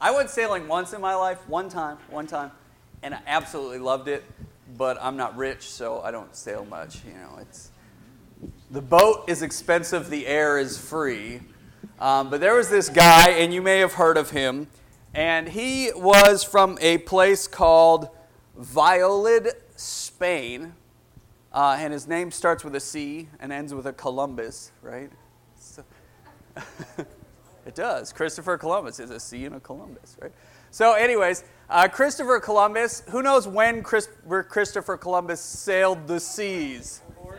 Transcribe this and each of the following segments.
I went sailing once in my life, one time, and I absolutely loved it, but I'm not rich, so I don't sail much. The boat is expensive, the air is free. But there was this guy, and you may have heard of him, and he was from a place called Valladolid, Spain, and his name starts with a C and ends with a Columbus, right? So, it does. Christopher Columbus is a C and a Columbus, right? So anyways, Christopher Columbus, who knows when Christopher Columbus sailed the seas?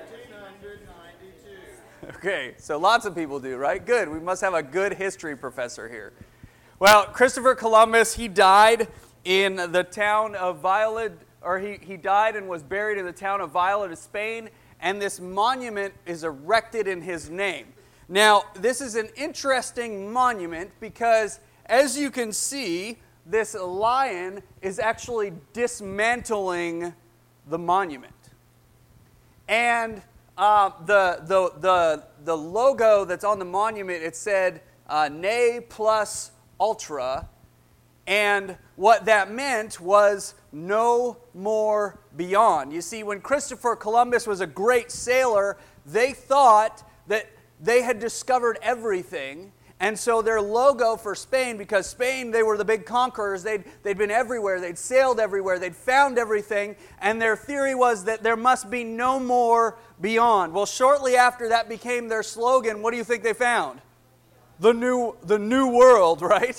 1492. Okay, so lots of people do, right? Good. We must have a good history professor here. Well, Christopher Columbus, he died in the town of Valladolid, or he died and was buried in the town of Valladolid, Spain, and this monument is erected in his name. Now, this is an interesting monument because, as you can see, this lion is actually dismantling the monument. And the logo that's on the monument, it said Ne plus ultra, and what that meant was no more beyond. You see, when Christopher Columbus was a great sailor, they thought that they had discovered everything, and so their logo for Spain, because Spain, they were the big conquerors, they'd been everywhere, they'd sailed everywhere, they'd found everything, and their theory was that there must be no more beyond. Well, shortly after that became their slogan, what do you think they found? The new world, right?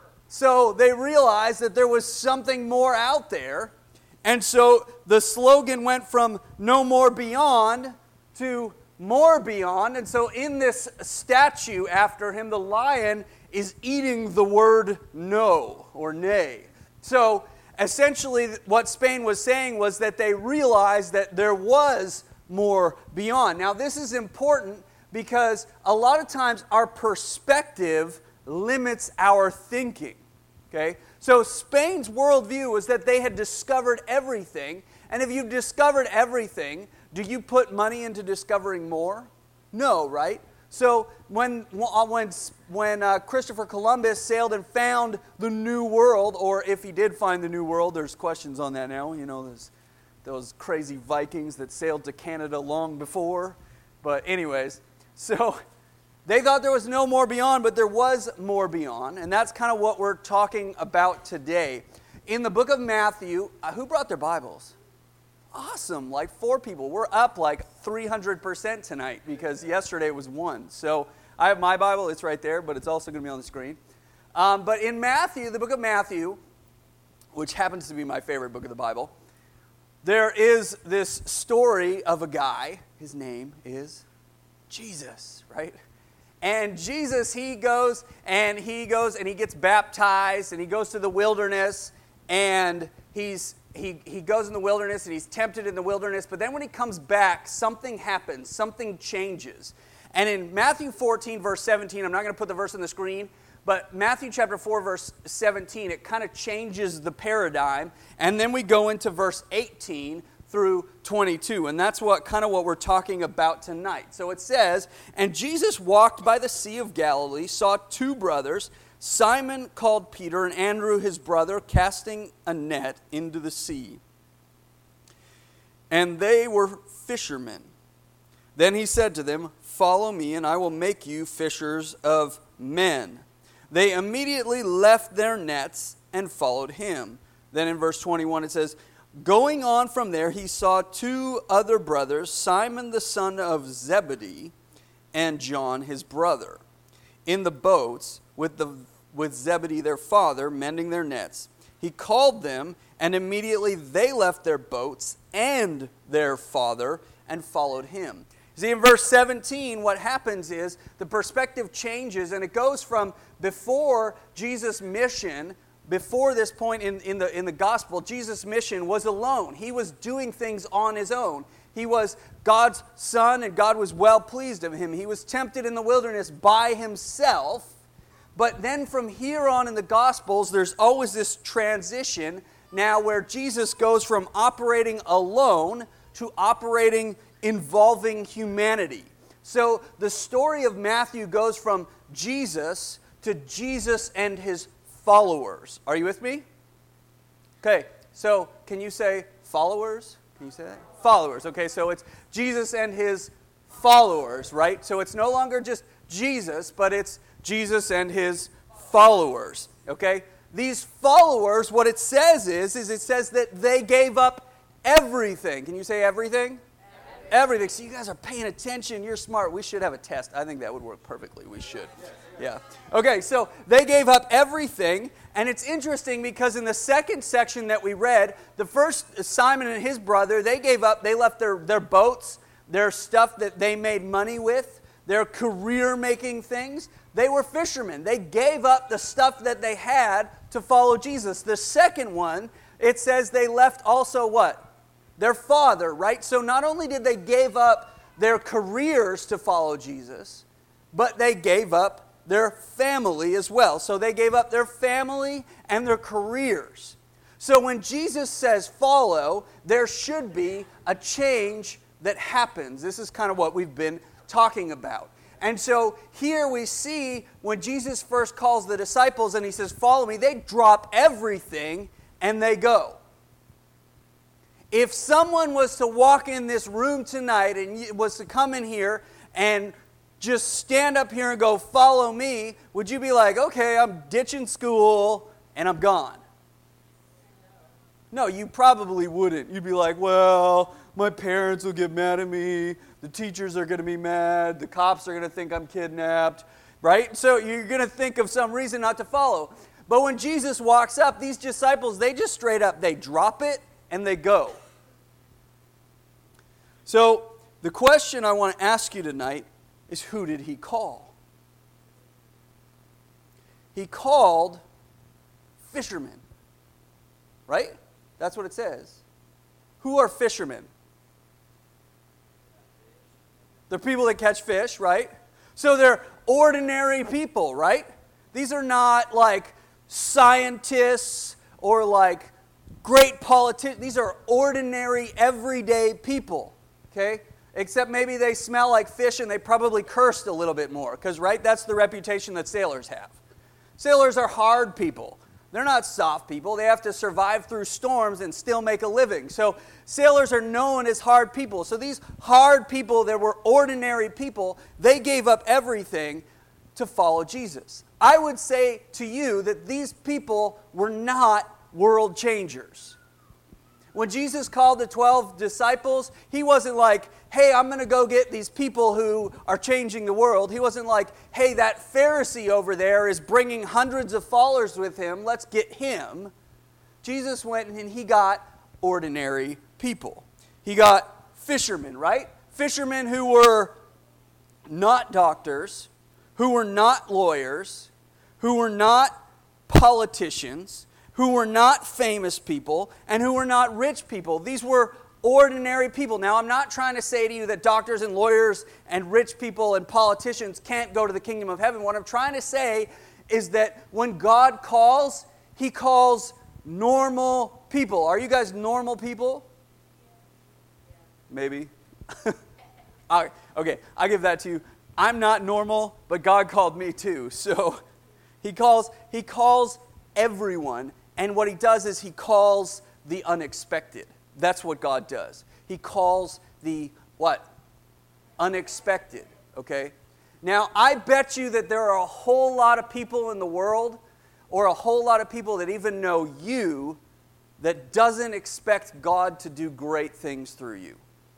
So they realized that there was something more out there, and so the slogan went from no more beyond to more beyond. And so in this statue after him, the lion is eating the word no or nay. So essentially what Spain was saying was that they realized that there was more beyond. Now this is important because a lot of times our perspective limits our thinking. Okay? So Spain's worldview was that they had discovered everything, and if you've discovered everything, do you put money into discovering more? No, right? So when Christopher Columbus sailed and found the New World, or if he did find the New World, there's questions on that now. There's those crazy Vikings that sailed to Canada long before. But anyways, so they thought there was no more beyond, but there was more beyond, and that's kind of what we're talking about today. In the book of Matthew, who brought their Bibles? Awesome, like 4 people. We're up like 300% tonight because yesterday it was 1. So I have my Bible, it's right there, but it's also going to be on the screen. But in Matthew, the book of Matthew, which happens to be my favorite book of the Bible, there is this story of a guy. His name is Jesus, right? And Jesus, he goes and he gets baptized, and he goes to the wilderness, and he goes in the wilderness, and he's tempted in the wilderness. But then when he comes back, something happens. Something changes. And in Matthew 14, verse 17, I'm not going to put the verse on the screen, but Matthew chapter 4, verse 17, it kind of changes the paradigm. And then we go into verse 18 through 22. And that's what we're talking about tonight. So it says, "And Jesus walked by the Sea of Galilee, saw 2 brothers, Simon called Peter and Andrew his brother, casting a net into the sea. And they were fishermen. Then he said to them, 'Follow me, and I will make you fishers of men.' They immediately left their nets and followed him." Then in verse 21 it says, "Going on from there, he saw 2 other brothers, Simon the son of Zebedee and John his brother, in the boats with Zebedee their father, mending their nets. He called them, and immediately they left their boats and their father and followed him." See, in verse 17, what happens is the perspective changes, and it goes from before Jesus' mission. Before this point in the gospel, Jesus' mission was alone. He was doing things on his own. He was God's son, and God was well pleased of him. He was tempted in the wilderness by himself. But then from here on in the Gospels, there's always this transition now where Jesus goes from operating alone to operating involving humanity. So the story of Matthew goes from Jesus to Jesus and his followers. Are you with me? Okay, so can you say followers? Can you say that? Followers. Okay, so it's Jesus and his followers, right? So it's no longer just Jesus, but it's Jesus and his followers. Okay? These followers, what it says is it says that they gave up everything. Can you say everything? Everything. So you guys are paying attention. You're smart. We should have a test. I think that would work perfectly. We should. Yeah. Okay, so they gave up everything. And it's interesting because in the second section that we read, the first, Simon and his brother, they left their boats, their stuff that they made money with, their career-making things. They were fishermen. They gave up the stuff that they had to follow Jesus. The second one, it says they left also what? Their father, right? So not only did they give up their careers to follow Jesus, but they gave up their family as well. So they gave up their family and their careers. So when Jesus says follow, there should be a change that happens. This is kind of what we've been talking about. And so here we see when Jesus first calls the disciples and he says, follow me, they drop everything and they go. If someone was to walk in this room tonight and was to come in here and just stand up here and go, follow me, would you be like, okay, I'm ditching school and I'm gone? No, you probably wouldn't. You'd be like, well, my parents will get mad at me, the teachers are going to be mad, the cops are going to think I'm kidnapped, right? So you're going to think of some reason not to follow. But when Jesus walks up, these disciples, they just straight up, they drop it and they go. So the question I want to ask you tonight is, who did he call? He called fishermen, right? That's what it says. Who are fishermen? They're people that catch fish, right? So they're ordinary people, right? These are not like scientists or like great politicians. These are ordinary, everyday people, okay? Except maybe they smell like fish and they probably cursed a little bit more. Because, right, that's the reputation that sailors have. Sailors are hard people. They're not soft people. They have to survive through storms and still make a living. So sailors are known as hard people. So these hard people that were ordinary people, they gave up everything to follow Jesus. I would say to you that these people were not world changers. When Jesus called the 12 disciples, he wasn't like, hey, I'm going to go get these people who are changing the world. He wasn't like, hey, that Pharisee over there is bringing hundreds of followers with him. Let's get him. Jesus went and he got ordinary people. He got fishermen, right? Fishermen who were not doctors, who were not lawyers, who were not politicians, who were not famous people, and who were not rich people. These were ordinary people. Now, I'm not trying to say to you that doctors and lawyers and rich people and politicians can't go to the kingdom of heaven. What I'm trying to say is that when God calls, he calls normal people. Are you guys normal people? Maybe. Okay, I give that to you. I'm not normal, but God called me too. So he calls everyone. And what he does is he calls the unexpected. That's what God does. He calls the what? Unexpected, okay? Now, I bet you that there are a whole lot of people in the world, or a whole lot of people that even know you, that doesn't expect God to do great things through you.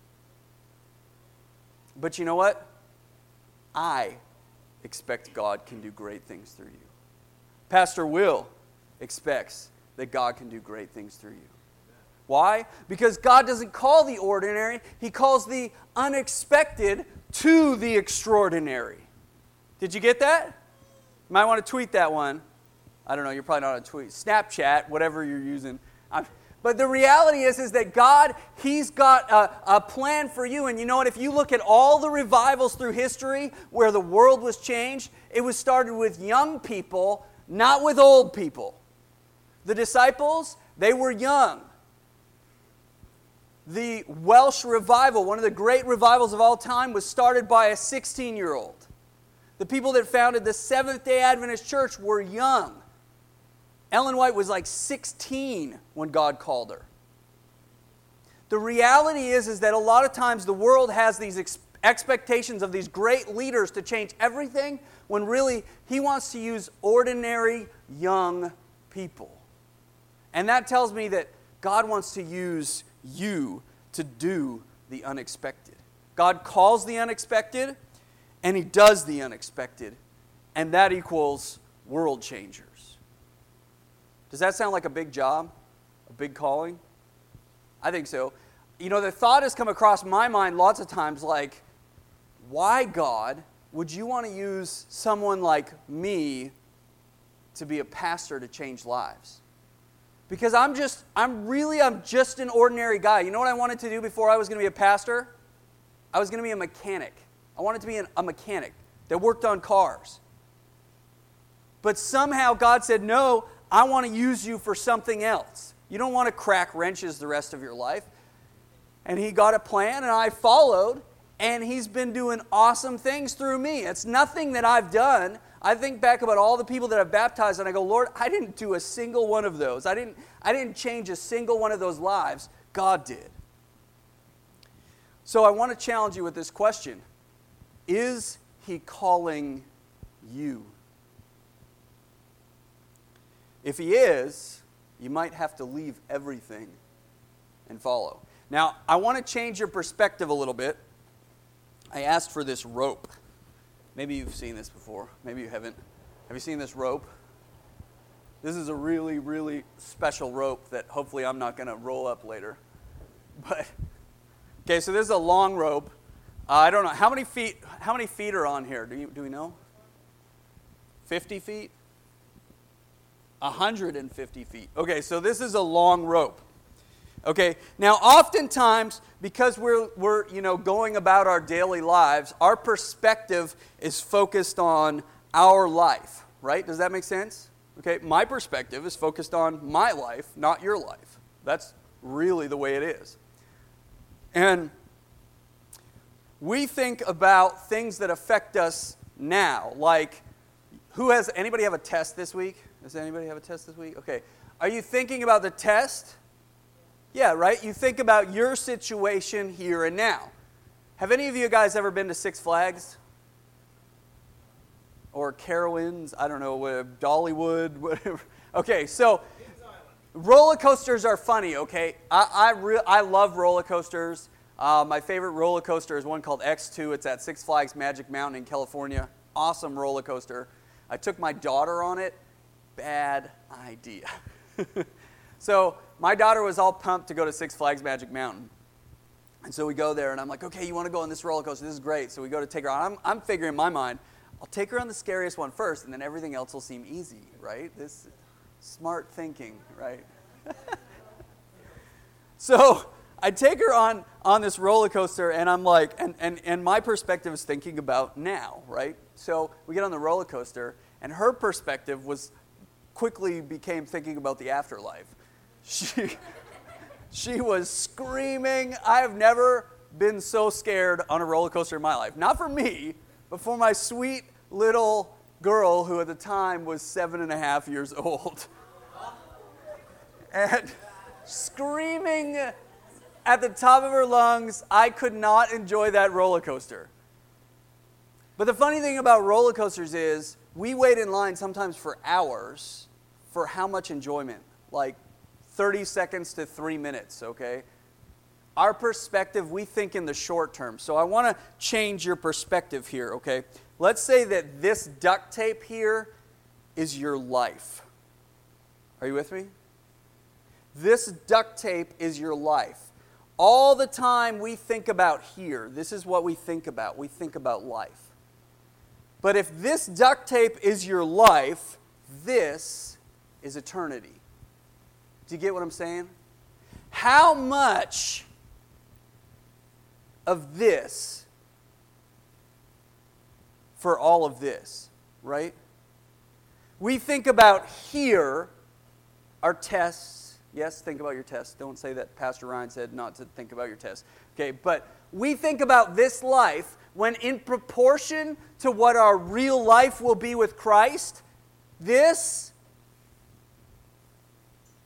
But you know what? I expect God can do great things through you. Pastor Will expects that God can do great things through you. Why? Because God doesn't call the ordinary, he calls the unexpected to the extraordinary. Did you get that? You might want to tweet that one. I don't know, you're probably not on a tweet. Snapchat, whatever you're using. But the reality is that God, he's got a plan for you. And you know what? If you look at all the revivals through history where the world was changed, it was started with young people, not with old people. The disciples, they were young. The Welsh revival, one of the great revivals of all time, was started by a 16-year-old. The people that founded the Seventh-day Adventist Church were young. Ellen White was like 16 when God called her. The reality is that a lot of times the world has these expectations of these great leaders to change everything, when really He wants to use ordinary young people. And that tells me that God wants to use you to do the unexpected. God calls the unexpected, and He does the unexpected, and that equals world changers. Does that sound like a big job? A big calling? I think so. You know, the thought has come across my mind lots of times like, why, God, would you want to use someone like me to be a pastor to change lives? Because I'm just an ordinary guy. You know what I wanted to do before I was going to be a pastor? I was going to be a mechanic. I wanted to be a mechanic that worked on cars. But somehow God said, no, I want to use you for something else. You don't want to crack wrenches the rest of your life. And He got a plan, and I followed, and He's been doing awesome things through me. It's nothing that I've done. I think back about all the people that I've baptized, and I go, Lord, I didn't do a single one of those. I didn't change a single one of those lives. God did. So I want to challenge you with this question. Is He calling you? If He is, you might have to leave everything and follow. Now, I want to change your perspective a little bit. I asked for this rope. Maybe you've seen this before. Maybe you haven't. Have you seen this rope? This is a really, really special rope that hopefully I'm not going to roll up later. But okay, so this is a long rope. I don't know how many feet are on here. Do we know? 50 feet? 150 feet. Okay, so this is a long rope. Okay, now oftentimes, because we're going about our daily lives, our perspective is focused on our life, right? Does that make sense? Okay, my perspective is focused on my life, not your life. That's really the way it is. And we think about things that affect us now, like anybody have a test this week? Does anybody have a test this week? Okay, are you thinking about the test? Yeah, right? You think about your situation here and now. Have any of you guys ever been to Six Flags? Or Carowinds? I don't know, Dollywood, whatever. Okay, so roller coasters are funny, okay? I love roller coasters. My favorite roller coaster is one called X2. It's at Six Flags Magic Mountain in California. Awesome roller coaster. I took my daughter on it. Bad idea. So my daughter was all pumped to go to Six Flags Magic Mountain. And so we go there, and I'm like, okay, you want to go on this roller coaster? This is great. So we go to take her on. I'm figuring in my mind, I'll take her on the scariest one first, and then everything else will seem easy, right? This smart thinking, right? So I take her on this roller coaster, and I'm like, and my perspective is thinking about now, right? So we get on the roller coaster, and her perspective quickly became thinking about the afterlife. She was screaming. I have never been so scared on a roller coaster in my life. Not for me, but for my sweet little girl who at the time was 7.5 years old. And screaming at the top of her lungs, I could not enjoy that roller coaster. But the funny thing about roller coasters is we wait in line sometimes for hours for how much enjoyment? Like 30 seconds to 3 minutes, okay? Our perspective, we think in the short term. So I want to change your perspective here, okay? Let's say that this duct tape here is your life. Are you with me? This duct tape is your life. All the time we think about here, this is what we think about. We think about life. But if this duct tape is your life, this is eternity. Do you get what I'm saying? How much of this for all of this, right? We think about here, our tests. Yes, think about your tests. Don't say that Pastor Ryan said not to think about your tests. Okay, but we think about this life when in proportion to what our real life will be with Christ, this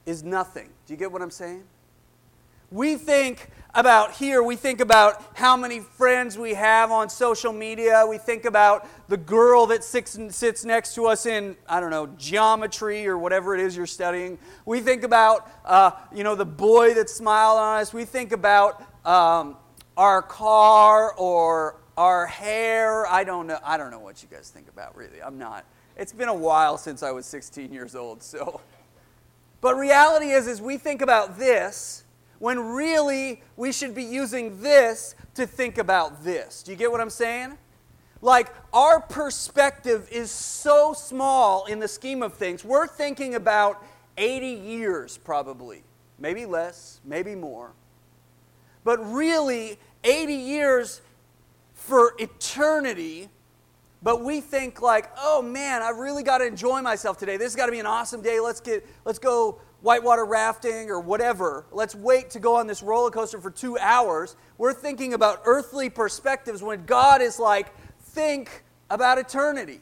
is nothing. Do you get what I'm saying? We think about here, we think about how many friends we have on social media. We think about the girl that sits next to us in, I don't know, geometry or whatever it is you're studying. We think about, the boy that smiled on us. We think about our car or our hair. I don't know what you guys think about, really. I'm not. It's been a while since I was 16 years old, so. But reality is we think about this when really we should be using this to think about this. Do you get what I'm saying? Like, our perspective is so small in the scheme of things. We're thinking about 80 years probably. Maybe less, maybe more. But really, 80 years for eternity. But we think like, oh man, I really got to enjoy myself today. This has got to be an awesome day. Let's go whitewater rafting or whatever. Let's wait to go on this roller coaster for 2 hours. We're thinking about earthly perspectives when God is like, think about eternity.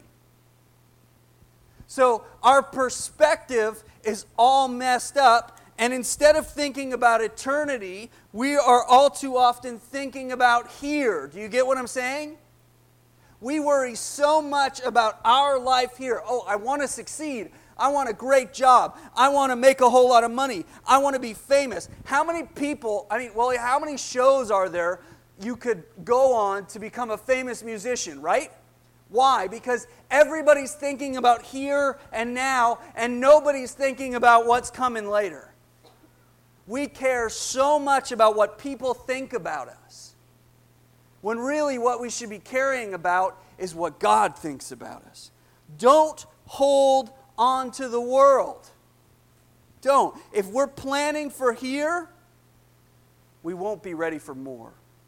So our perspective is all messed up, and instead of thinking about eternity, we are all too often thinking about here. Do you get what I'm saying? We worry so much about our life here. Oh, I want to succeed. I want a great job. I want to make a whole lot of money. I want to be famous. How many shows are there you could go on to become a famous musician, right? Why? Because everybody's thinking about here and now, and nobody's thinking about what's coming later. We care so much about what people think about us, when really what we should be caring about is what God thinks about us. Don't hold on to the world. Don't. If we're planning for here, we won't be ready for more.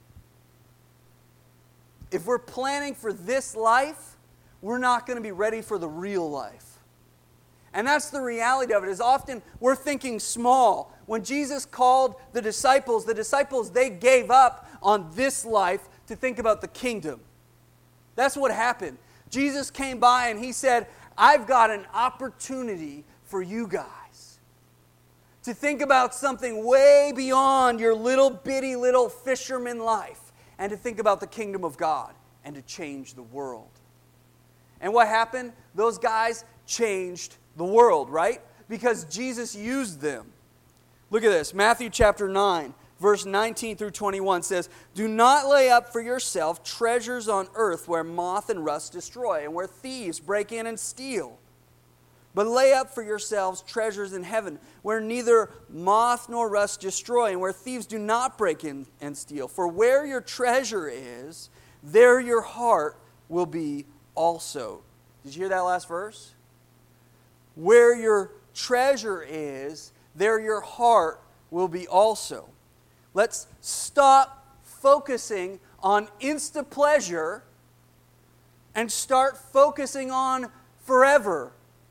If we're planning for this life, we're not going to be ready for the real life. And that's the reality of it, is often we're thinking small. When Jesus called the disciples, they gave up on this life to think about the kingdom. That's what happened. Jesus came by and he said, I've got an opportunity for you guys to think about something way beyond your little bitty little fisherman life, and to think about the kingdom of God and to change the world. And what happened? Those guys changed the world, right? Because Jesus used them. Look at this. Matthew chapter 9, verse 19 through 21 says, do not lay up for yourself treasures on earth where moth and rust destroy and where thieves break in and steal. But lay up for yourselves treasures in heaven where neither moth nor rust destroy and where thieves do not break in and steal. For where your treasure is, there your heart will be also. Did you hear that last verse? Where your treasure is, there your heart will be also. Let's stop focusing on instant pleasure and start focusing on forever.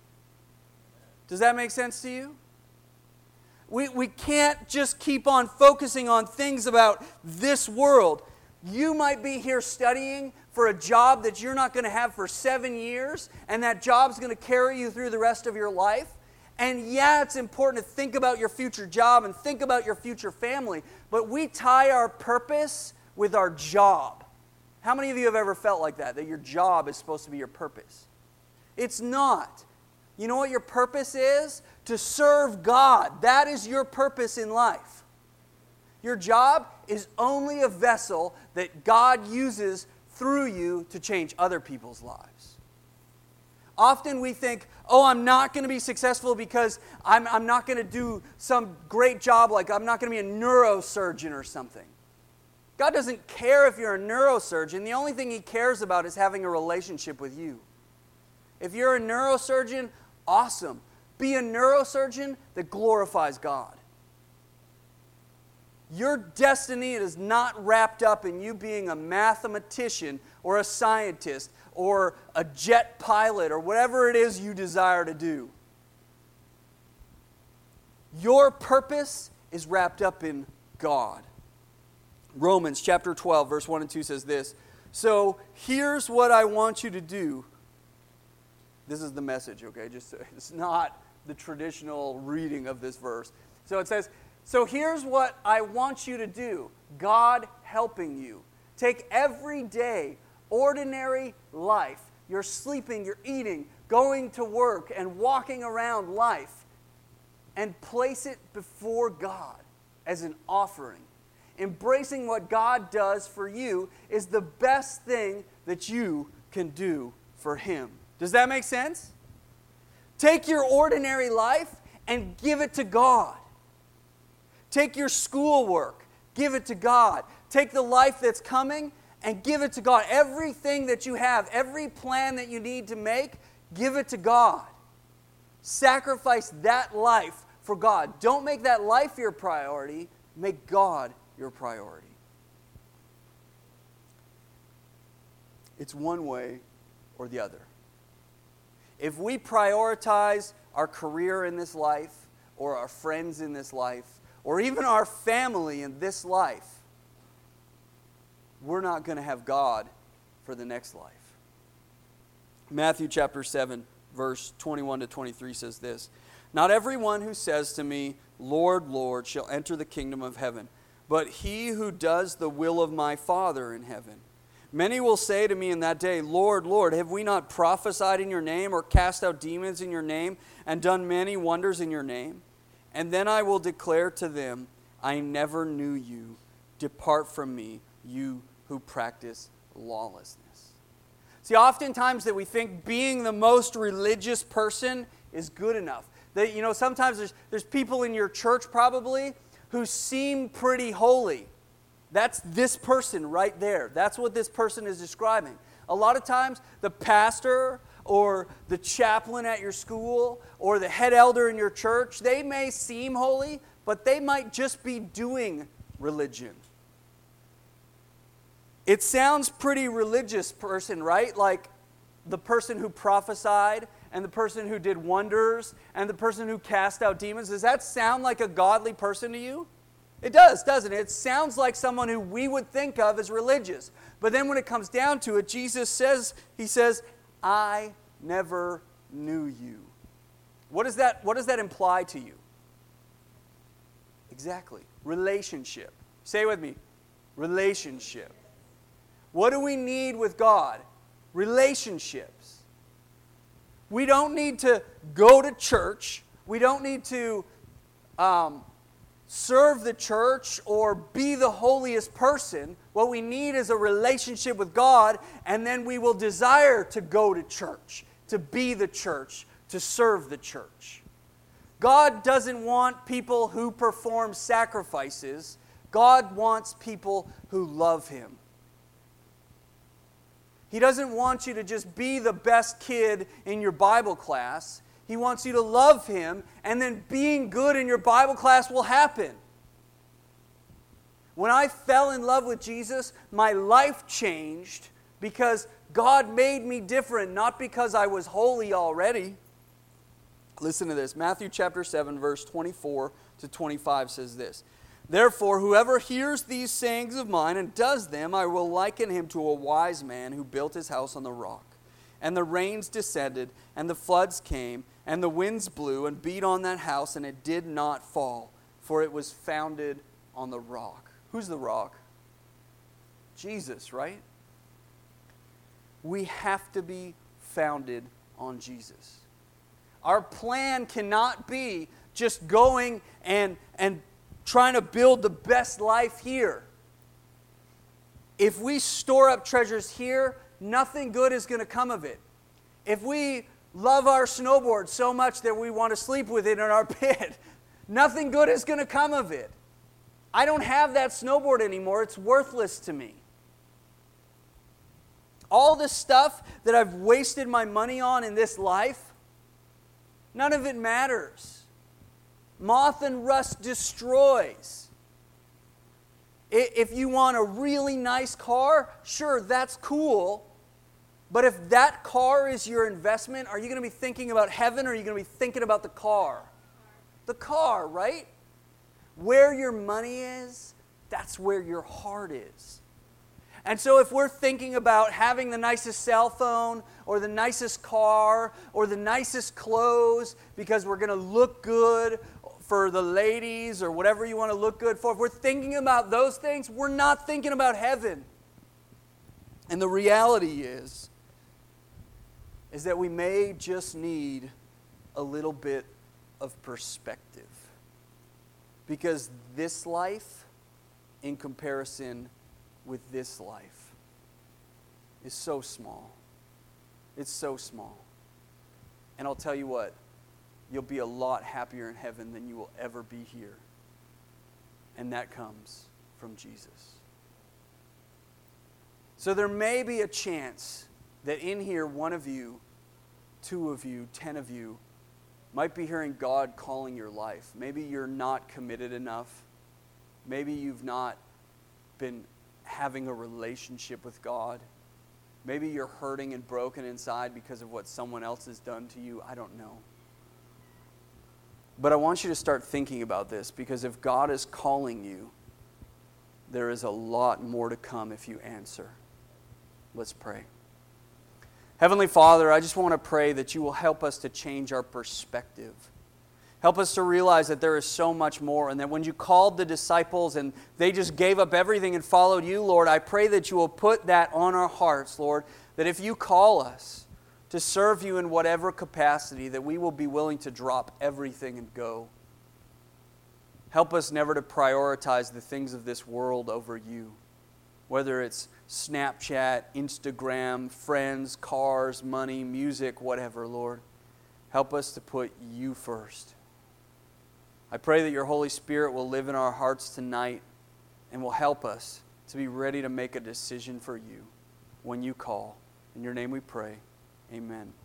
Does that make sense to you? We can't just keep on focusing on things about this world. You might be here studying for a job that you're not going to have for 7 years, and that job's going to carry you through the rest of your life. And yeah, it's important to think about your future job and think about your future family, but we tie our purpose with our job. How many of you have ever felt like that your job is supposed to be your purpose? It's not. You know what your purpose is? To serve God. That is your purpose in life. Your job is only a vessel that God uses through you to change other people's lives. Often we think, oh, I'm not going to be successful because I'm not going to do some great job, like I'm not going to be a neurosurgeon or something. God doesn't care if you're a neurosurgeon. The only thing He cares about is having a relationship with you. If you're a neurosurgeon, awesome. Be a neurosurgeon that glorifies God. Your destiny is not wrapped up in you being a mathematician or a scientist or a jet pilot or whatever it is you desire to do. Your purpose is wrapped up in God. Romans chapter 12, verse 1 and 2 says this, so here's what I want you to do. This is the message, okay? It's not the traditional reading of this verse. So it says, so here's what I want you to do. God helping you. Take everyday, ordinary life. You're sleeping, you're eating, going to work, and walking around life, and place it before God as an offering. Embracing what God does for you is the best thing that you can do for Him. Does that make sense? Take your ordinary life and give it to God. Take your schoolwork, give it to God. Take the life that's coming and give it to God. Everything that you have, every plan that you need to make, give it to God. Sacrifice that life for God. Don't make that life your priority. Make God your priority. It's one way or the other. If we prioritize our career in this life, or our friends in this life, or even our family in this life, we're not going to have God for the next life. Matthew chapter 7, verse 21 to 23 says this, "Not everyone who says to me, 'Lord, Lord,' shall enter the kingdom of heaven, but he who does the will of my Father in heaven. Many will say to me in that day, 'Lord, Lord, have we not prophesied in your name, or cast out demons in your name, and done many wonders in your name?' And then I will declare to them, 'I never knew you. Depart from me, you who practice lawlessness.'" See, oftentimes that we think being the most religious person is good enough. That, sometimes there's people in your church probably who seem pretty holy. That's this person right there. That's what this person is describing. A lot of times, the pastor or the chaplain at your school or the head elder in your church, they may seem holy, but they might just be doing religion. It sounds pretty religious person, right? Like the person who prophesied and the person who did wonders and the person who cast out demons. Does that sound like a godly person to you? It does, doesn't it? It sounds like someone who we would think of as religious. But then when it comes down to it, Jesus says, He says, "I never knew you." What does that imply to you? Exactly. Relationship. Say it with me. Relationship. What do we need with God? Relationships. We don't need to go to church. We don't need to serve the church or be the holiest person. What we need is a relationship with God, and then we will desire to go to church, to be the church, to serve the church. God doesn't want people who perform sacrifices. God wants people who love Him. He doesn't want you to just be the best kid in your Bible class. He wants you to love Him, and then being good in your Bible class will happen. When I fell in love with Jesus, my life changed because God made me different, not because I was holy already. Listen to this. Matthew chapter 7, verse 24 to 25 says this, "Therefore, whoever hears these sayings of mine and does them, I will liken him to a wise man who built his house on the rock. And the rains descended, and the floods came, and the winds blew and beat on that house, and it did not fall, for it was founded on the rock." Who's the rock? Jesus, right? We have to be founded on Jesus. Our plan cannot be just going and trying to build the best life here. If we store up treasures here, nothing good is going to come of it. If we love our snowboard so much that we want to sleep with it in our bed, nothing good is going to come of it. I don't have that snowboard anymore. It's worthless to me. All this stuff that I've wasted my money on in this life, none of it matters. Moth and rust destroys. If you want a really nice car, sure, that's cool. But if that car is your investment, are you going to be thinking about heaven or are you going to be thinking about the car? The car, right? Where your money is, that's where your heart is. And so if we're thinking about having the nicest cell phone or the nicest car or the nicest clothes because we're going to look good for the ladies or whatever you want to look good for, if we're thinking about those things, we're not thinking about heaven. And the reality is that we may just need a little bit of perspective. Because this life, in comparison with this life, is so small. It's so small. And I'll tell you what, you'll be a lot happier in heaven than you will ever be here. And that comes from Jesus. So there may be a chance that in here, one of you, 2 of you, 10 of you, might be hearing God calling your life. Maybe you're not committed enough. Maybe you've not been having a relationship with God. Maybe you're hurting and broken inside because of what someone else has done to you. I don't know. But I want you to start thinking about this, because if God is calling you, there is a lot more to come if you answer. Let's pray. Heavenly Father, I just want to pray that you will help us to change our perspective. Help us to realize that there is so much more, and that when you called the disciples and they just gave up everything and followed you, Lord, I pray that you will put that on our hearts, Lord, that if you call us to serve you in whatever capacity, that we will be willing to drop everything and go. Help us never to prioritize the things of this world over you, whether it's Snapchat, Instagram, friends, cars, money, music, whatever, Lord. Help us to put you first. I pray that your Holy Spirit will live in our hearts tonight and will help us to be ready to make a decision for you when you call. In your name we pray. Amen.